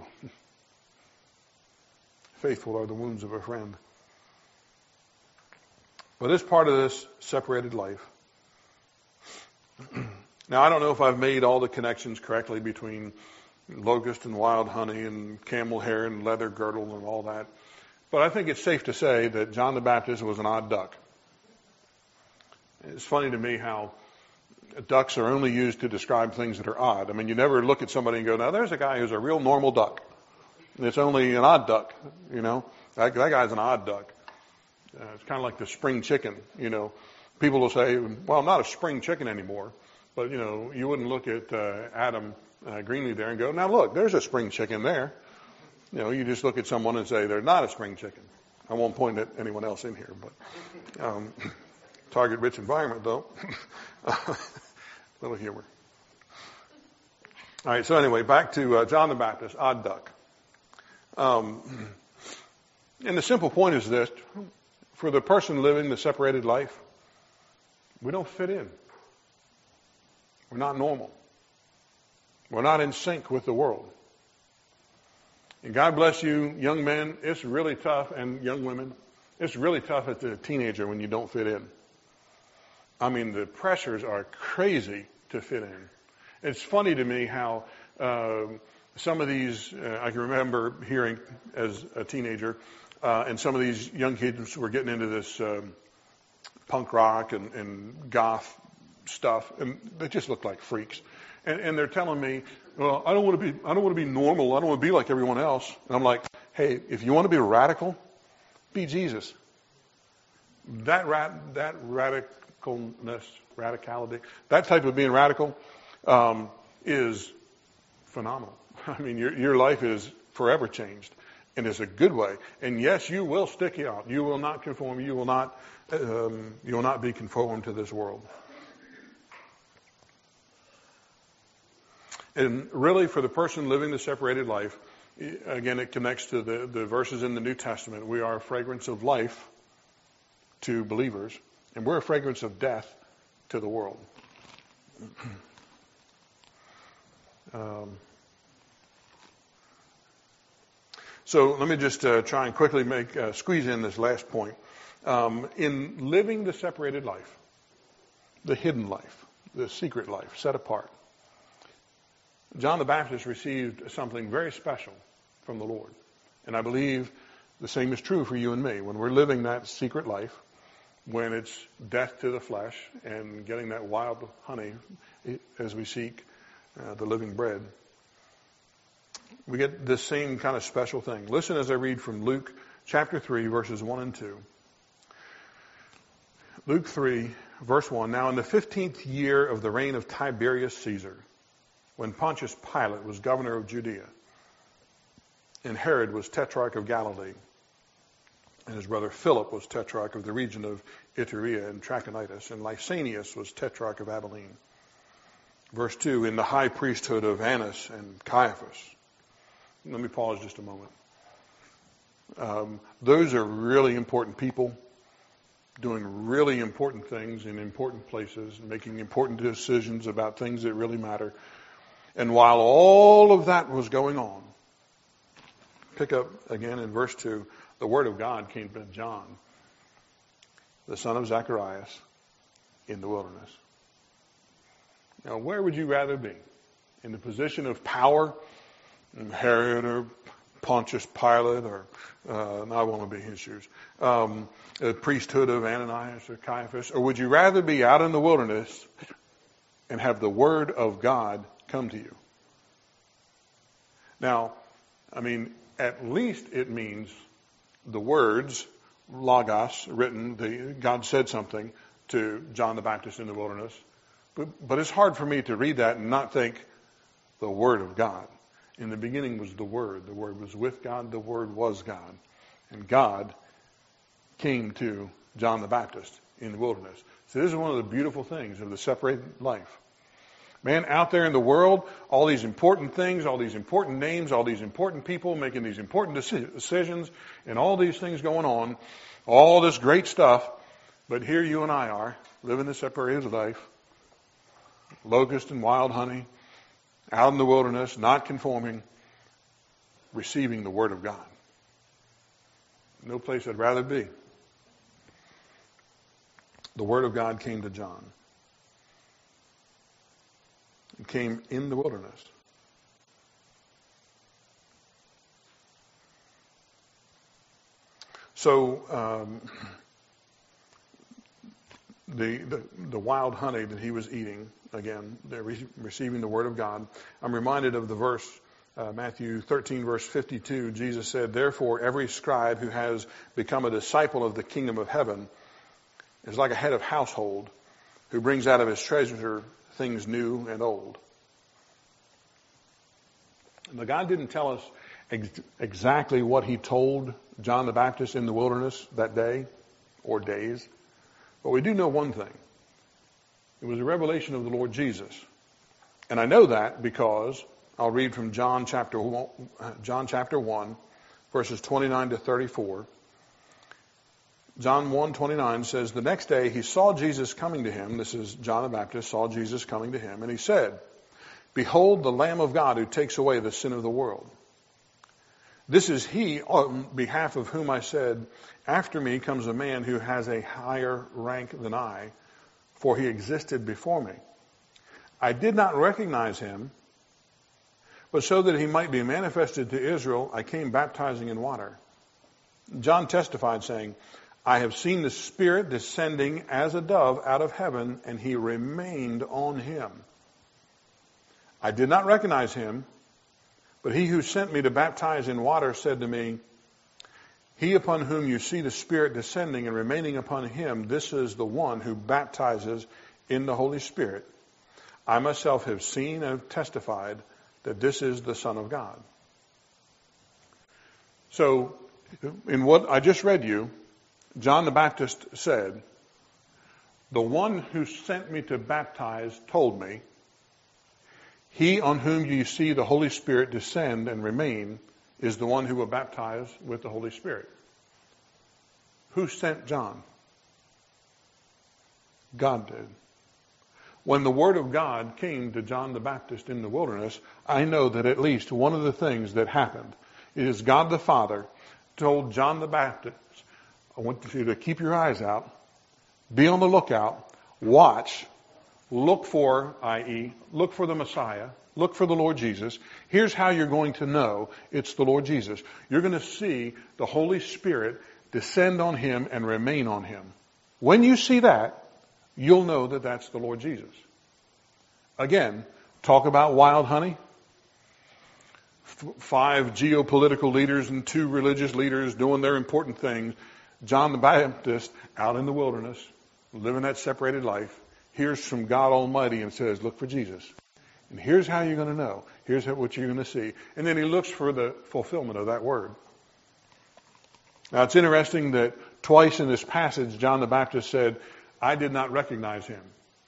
Faithful are the wounds of a friend. But this part of this separated life. Now, I don't know if I've made all the connections correctly between locust and wild honey and camel hair and leather girdle and all that. But I think it's safe to say that John the Baptist was an odd duck. It's funny to me how ducks are only used to describe things that are odd. I mean, you never look at somebody and go, now there's a guy who's a real normal duck. And it's only an odd duck, you know. That, that guy's an odd duck. Uh, it's kind of like the spring chicken, you know. People will say, well, I'm not a spring chicken anymore. But, you know, you wouldn't look at uh, Adam uh, Greenlee there and go, now look, there's a spring chicken there. You know, you just look at someone and say they're not a spring chicken. I won't point at anyone else in here, but um, target-rich environment, though. Little humor. All right, so anyway, back to uh, John the Baptist, odd duck. Um, and the simple point is this. For the person living the separated life, we don't fit in. We're not normal. We're not in sync with the world. And God bless you, young men. It's really tough, and young women. It's really tough as a teenager when you don't fit in. I mean, the pressures are crazy to fit in. It's funny to me how uh, some of these, uh, I can remember hearing as a teenager, uh, and some of these young kids were getting into this um, punk rock and, and goth stuff, and they just look like freaks. And, and they're telling me, well, I don't want to be, I don't want to be normal. I don't want to be like everyone else. And I'm like, hey, if you want to be radical, be Jesus. That rat, that radicalness, radicality, that type of being radical, um, is phenomenal. I mean, your your life is forever changed. And it's a good way. And yes, you will stick out. You will not conform. You will not, um, you will not be conformed to this world. And really, for the person living the separated life, again, it connects to the, the verses in the New Testament. We are a fragrance of life to believers, and we're a fragrance of death to the world. um, so let me just uh, try and quickly make uh, squeeze in this last point. Um, in living the separated life, the hidden life, the secret life, set apart, John the Baptist received something very special from the Lord. And I believe the same is true for you and me. When we're living that secret life, when it's death to the flesh and getting that wild honey as we seek uh, the living bread, we get this same kind of special thing. Listen as I read from Luke chapter three, verses one and two. Luke three, verse one. Now in the fifteenth year of the reign of Tiberius Caesar, when Pontius Pilate was governor of Judea, and Herod was tetrarch of Galilee, and his brother Philip was tetrarch of the region of Iturea and Trachonitis, and Lysanias was tetrarch of Abilene. Verse two, in the high priesthood of Annas and Caiaphas. Let me pause just a moment. Um, those are really important people doing really important things in important places, making important decisions about things that really matter. And while all of that was going on, pick up again in verse two, the word of God came to John, the son of Zacharias, in the wilderness. Now, where would you rather be? In the position of power, Herod or Pontius Pilate, or uh, I want to be in his shoes, um, the priesthood of Ananias or Caiaphas, or would you rather be out in the wilderness and have the word of God come to you? Now, I mean, at least it means the words, logos, written, the, God said something to John the Baptist in the wilderness. But, but it's hard for me to read that and not think the word of God. In the beginning was the Word. The Word was with God. The Word was God. And God came to John the Baptist in the wilderness. So this is one of the beautiful things of the separated life. Man, out there in the world, all these important things, all these important names, all these important people making these important decisions, and all these things going on, all this great stuff. But here you and I are, living the separated life, locust and wild honey, out in the wilderness, not conforming, receiving the Word of God. No place I'd rather be. The Word of God came to John. It came in the wilderness. So um, the, the the wild honey that he was eating, again, they're re- receiving the Word of God. I'm reminded of the verse, uh, Matthew thirteen, verse fifty-two. Jesus said, therefore, every scribe who has become a disciple of the kingdom of heaven is like a head of household who brings out of his treasure things new and old. But God didn't tell us ex- exactly what he told John the Baptist in the wilderness that day or days. But we do know one thing. It was a revelation of the Lord Jesus. And I know that because I'll read from John chapter one, John chapter one, verses twenty-nine to thirty-four. John one twenty-nine says, the next day he saw Jesus coming to him. This is John the Baptist saw Jesus coming to him. And he said, behold the Lamb of God who takes away the sin of the world. This is he on behalf of whom I said, after me comes a man who has a higher rank than I, for he existed before me. I did not recognize him, but so that he might be manifested to Israel, I came baptizing in water. John testified, saying, I have seen the Spirit descending as a dove out of heaven, and he remained on him. I did not recognize him, but he who sent me to baptize in water said to me, he upon whom you see the Spirit descending and remaining upon him, this is the one who baptizes in the Holy Spirit. I myself have seen and have testified that this is the Son of God. So, in what I just read you, John the Baptist said, "The one who sent me to baptize told me, he on whom you see the Holy Spirit descend and remain is the one who will baptize with the Holy Spirit." Who sent John? God did. When the Word of God came to John the Baptist in the wilderness, I know that at least one of the things that happened is God the Father told John the Baptist, "I want you to keep your eyes out, be on the lookout, watch, look for, that is, look for the Messiah, look for the Lord Jesus. Here's how you're going to know it's the Lord Jesus. You're going to see the Holy Spirit descend on him and remain on him. When you see that, you'll know that that's the Lord Jesus." Again, talk about wild honey. F- five geopolitical leaders and two religious leaders doing their important things. John the Baptist out in the wilderness, living that separated life, hears from God Almighty and says, "Look for Jesus. And here's how you're going to know. Here's what you're going to see." And then he looks for the fulfillment of that word. Now, it's interesting that twice in this passage, John the Baptist said, "I did not recognize him."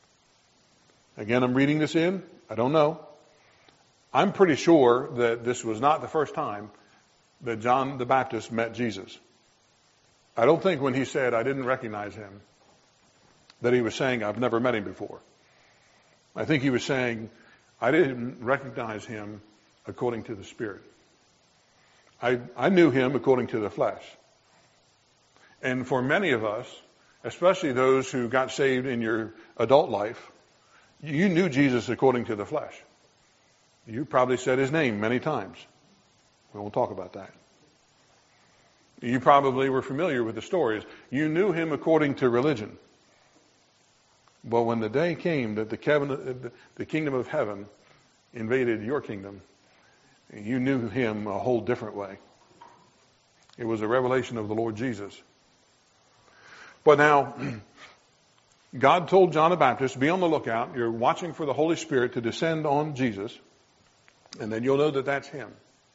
Again, I'm reading this in. I don't know. I'm pretty sure that this was not the first time that John the Baptist met Jesus. I don't think when he said, "I didn't recognize him," that he was saying, "I've never met him before." I think he was saying, "I didn't recognize him according to the Spirit. I, I knew him according to the flesh." And for many of us, especially those who got saved in your adult life, you knew Jesus according to the flesh. You probably said his name many times. We won't talk about that. You probably were familiar with the stories. You knew him according to religion. But when the day came that the, the kingdom of heaven invaded your kingdom, you knew him a whole different way. It was a revelation of the Lord Jesus. But now, God told John the Baptist, be on the lookout. You're watching for the Holy Spirit to descend on Jesus, and then you'll know that that's him.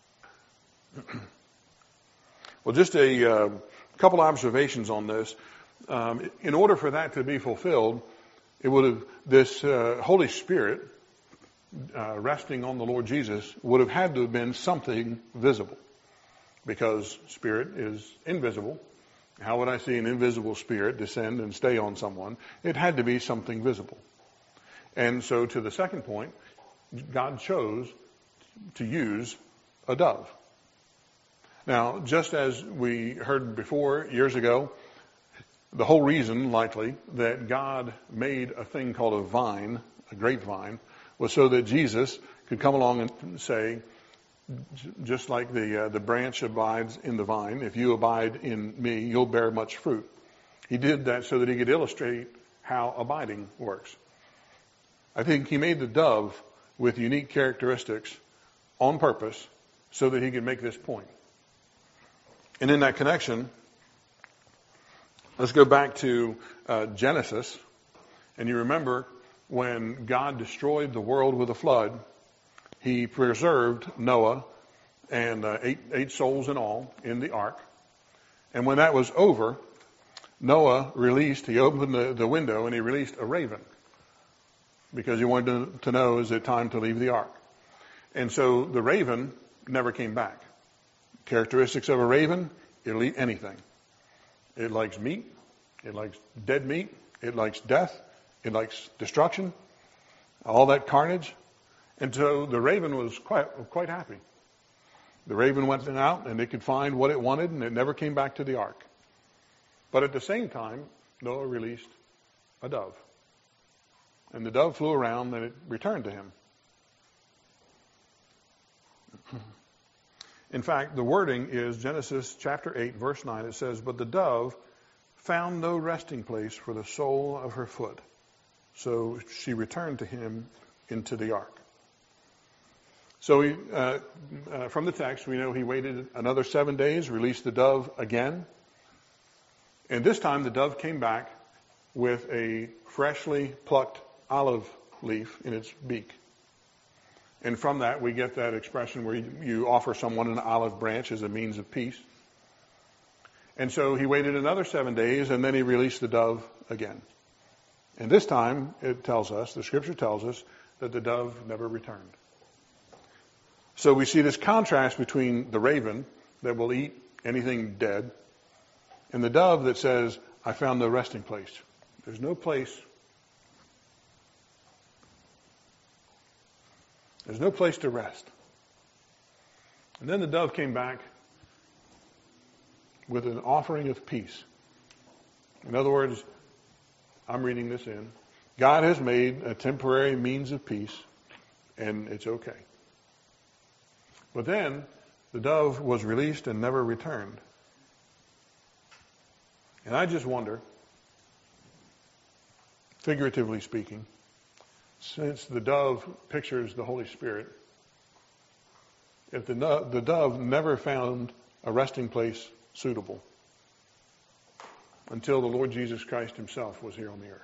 Well, just a uh, couple observations on this. Um, in order for that to be fulfilled, it would have this uh, Holy Spirit uh, resting on the Lord Jesus would have had to have been something visible, because Spirit is invisible. How would I see an invisible spirit descend and stay on someone? It had to be something visible. And so to the second point, God chose to use a dove. Now, just as we heard before years ago, the whole reason, likely, that God made a thing called a vine, a grapevine, was so that Jesus could come along and say, just like the uh, the branch abides in the vine, if you abide in me, you'll bear much fruit. He did that so that he could illustrate how abiding works. I think he made the dove with unique characteristics on purpose so that he could make this point. And in that connection, let's go back to uh, Genesis. And you remember when God destroyed the world with a flood, he preserved Noah and uh, eight, eight souls in all in the ark. And when that was over, Noah released, he opened the, the window and he released a raven, because he wanted to, to know, is it time to leave the ark? And so the raven never came back. Characteristics of a raven, it'll eat anything. It likes meat. It likes dead meat. It likes death. It likes destruction. All that carnage. And so the raven was quite quite happy. The raven went out and it could find what it wanted, and it never came back to the ark. But at the same time, Noah released a dove. And the dove flew around and it returned to him. In fact, the wording is Genesis chapter eight, verse nine. It says, "But the dove found no resting place for the sole of her foot. So she returned to him into the ark." So he, uh, uh, from the text, we know he waited another seven days, released the dove again. And this time the dove came back with a freshly plucked olive leaf in its beak. And from that, we get that expression where you, you offer someone an olive branch as a means of peace. And so he waited another seven days, and then he released the dove again. And this time, it tells us, the scripture tells us, that the dove never returned. So we see this contrast between the raven that will eat anything dead and the dove that says, I found no resting place. There's no place. There's no place to rest. And then the dove came back with an offering of peace. In other words, I'm reading this in. God has made a temporary means of peace, and it's okay. But then the dove was released and never returned. And I just wonder, figuratively speaking, since the dove pictures the Holy Spirit, if the, the dove never found a resting place suitable until the Lord Jesus Christ himself was here on the earth.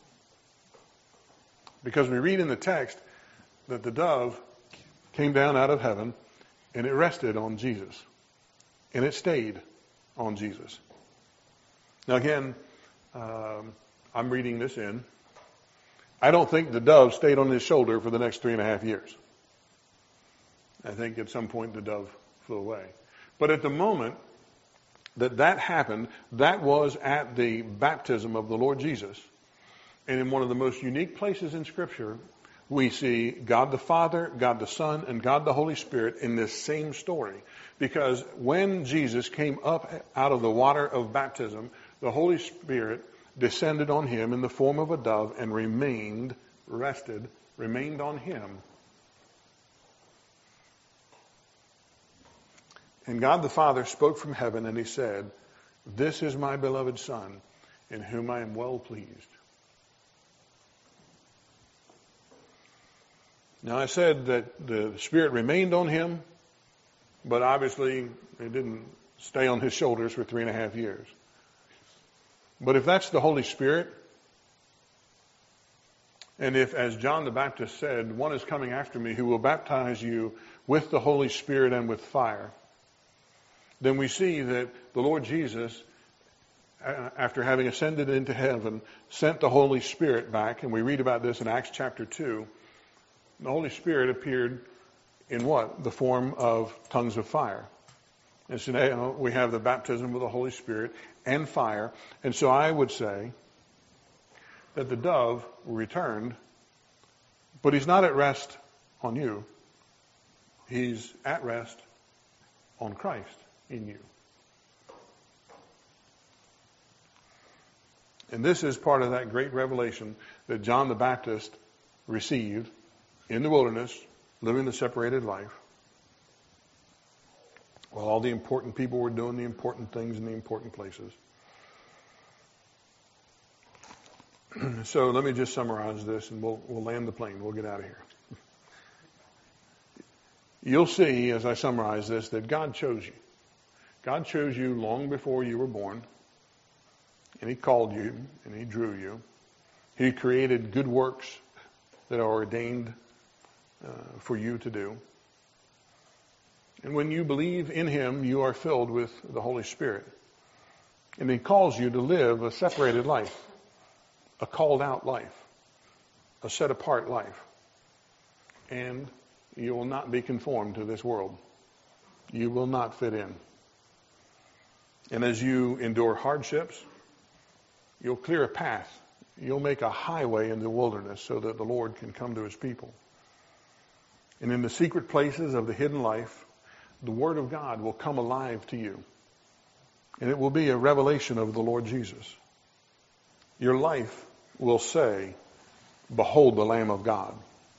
Because we read in the text that the dove came down out of heaven and it rested on Jesus. And it stayed on Jesus. Now again, um, I'm reading this in. I don't think the dove stayed on his shoulder for the next three and a half years. I think at some point the dove flew away. But at the moment that that happened, that was at the baptism of the Lord Jesus. And in one of the most unique places in Scripture, we see God the Father, God the Son, and God the Holy Spirit in this same story. Because when Jesus came up out of the water of baptism, the Holy Spirit descended on him in the form of a dove and remained, rested, remained on him. And God the Father spoke from heaven and he said, "This is my beloved Son, in whom I am well pleased." Now I said that the Spirit remained on him, but obviously it didn't stay on his shoulders for three and a half years. But if that's the Holy Spirit, and if, as John the Baptist said, one is coming after me who will baptize you with the Holy Spirit and with fire, then we see that the Lord Jesus, after having ascended into heaven, sent the Holy Spirit back, and we read about this in Acts chapter two. The Holy Spirit appeared in what? The form of tongues of fire. And so now we have the baptism of the Holy Spirit and fire. And so I would say that the dove returned, but he's not at rest on you. He's at rest on Christ in you. And this is part of that great revelation that John the Baptist received in the wilderness, living the separated life, while all the important people were doing the important things in the important places. So let me just summarize this, and we'll, we'll land the plane. We'll get out of here. You'll see, as I summarize this, that God chose you. God chose you long before you were born, and he called you, and he drew you. He created good works that are ordained uh, for you to do. And when you believe in him, you are filled with the Holy Spirit. And he calls you to live a separated life, a called out life, a set apart life. And you will not be conformed to this world. You will not fit in. And as you endure hardships, you'll clear a path. You'll make a highway in the wilderness so that the Lord can come to his people. And in the secret places of the hidden life, the Word of God will come alive to you. And it will be a revelation of the Lord Jesus. Your life will say, "Behold the Lamb of God."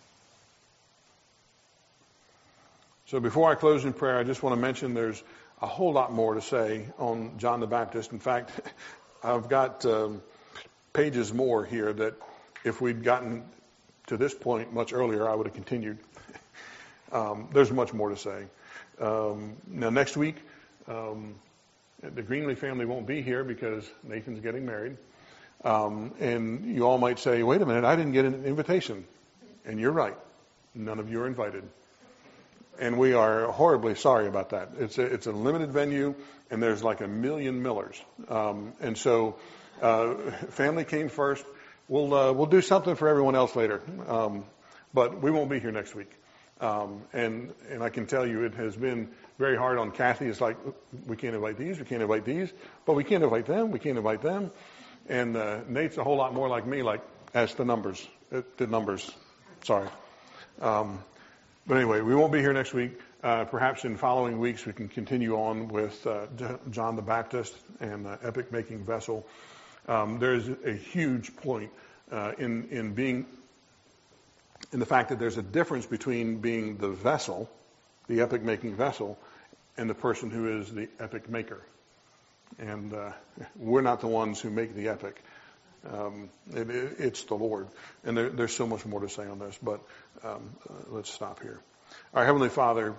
So before I close in prayer, I just want to mention there's a whole lot more to say on John the Baptist. In fact, I've got um, pages more here that if we'd gotten to this point much earlier, I would have continued. Um, there's much more to say. Um, now, next week, um, the Greenlee family won't be here because Nathan's getting married. Um, and you all might say, "Wait a minute, I didn't get an invitation." And you're right. None of you are invited. And we are horribly sorry about that. It's a, it's a limited venue, and there's like a million Millers. Um, and so uh, family came first. We'll uh, we'll do something for everyone else later. Um, but we won't be here next week. Um, and and I can tell you it has been very hard on Kathy. It's like, we can't invite these, we can't invite these, but we can't invite them, we can't invite them. And uh, Nate's a whole lot more like me, like, as the numbers, uh, the numbers. Sorry. Um, but anyway, we won't be here next week. Uh, perhaps in following weeks we can continue on with uh, John the Baptist and the epic-making vessel. Um, there's a huge point uh, in in being in the fact that there's a difference between being the vessel, the epic-making vessel, and the person who is the epic maker. And uh, we're not the ones who make the epic. Um, it, it, it's the Lord. And there, there's so much more to say on this, but um, uh, let's stop here. Our Heavenly Father,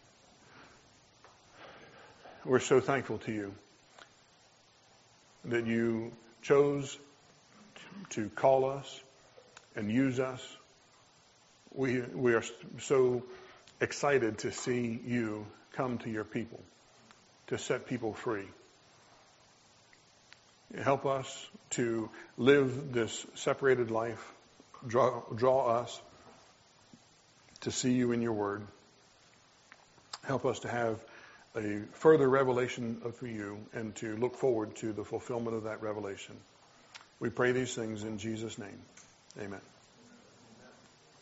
we're so thankful to you that you chose to call us and use us. We we are so excited to see you come to your people, to set people free. Help us to live this separated life. Draw, draw us to see you in your word. Help us to have a further revelation of you and to look forward to the fulfillment of that revelation. We pray these things in Jesus' name. Amen.